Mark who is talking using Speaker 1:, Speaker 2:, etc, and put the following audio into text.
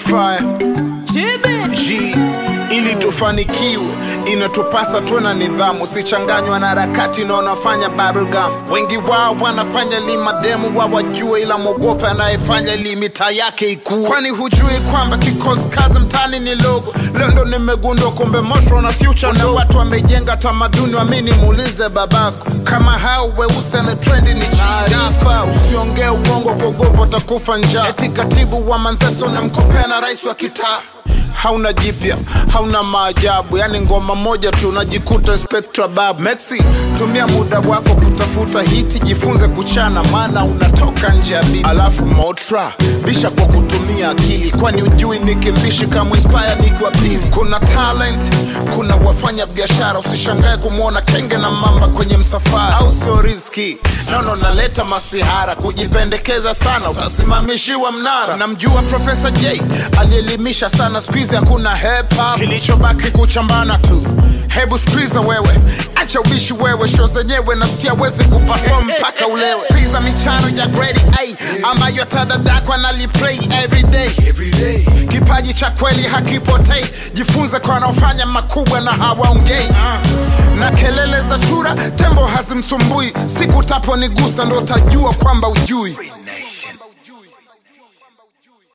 Speaker 1: 5 G ili tufanikiwe inatupasa tuwe na nidhamu, usichanganywa na harakati na unafanya bubblegum. Wengi wao wanafanya lima demu wao wajue, ila mwogope anayefanya limita yake ikue. Kwani hujui kwamba kikosi kazi mtani ni logo? Leo ndo nimegundua kumbe moshwa na future na watu wamejenga tamaduni. Wamini muulize babako kama hao weusi na trendi ni maarifa. Usiongee uongo kuogopa utakufa njaa. Eti katibu wa Manzese unamkopea na rais wa kitaa. Hauna jipya, hauna maajabu, yani ngoma moja tu unajikuta Spectra Babu. Mexi, tumia muda wako kutafuta hiti, jifunze kuchana maana unatoka nje ya biti. Alafu Motra, bisha kwa kutumia akili, kwani ujui nikimbishi kama inspire nikiwa pili. Kuna talent, kuna wafanya biashara, usishangae kumuona kenge na mamba kwenye msafara. Au sio riziki, nono naleta masihara, kujipendekeza sana utasimamishiwa mnara. Namjua Professor J, alielimisha sana, squeeze hakuna hip hop, kilichobaki kuchambana tu. Hebu squeeze wewe, acha ubishi wewe, show zenyewe nasikia wezi kuperform mpaka ulewe. Squeeze michano ya grade A ambayo tadadakwa na liplay everyday. Kipaji cha kweli hakipotei, jifunze kwa wanaofanya makubwa na hawaongei. Na kelele za chura tembo hazimsumbui, siku tapo nigusa ndo utajua kwamba ujui.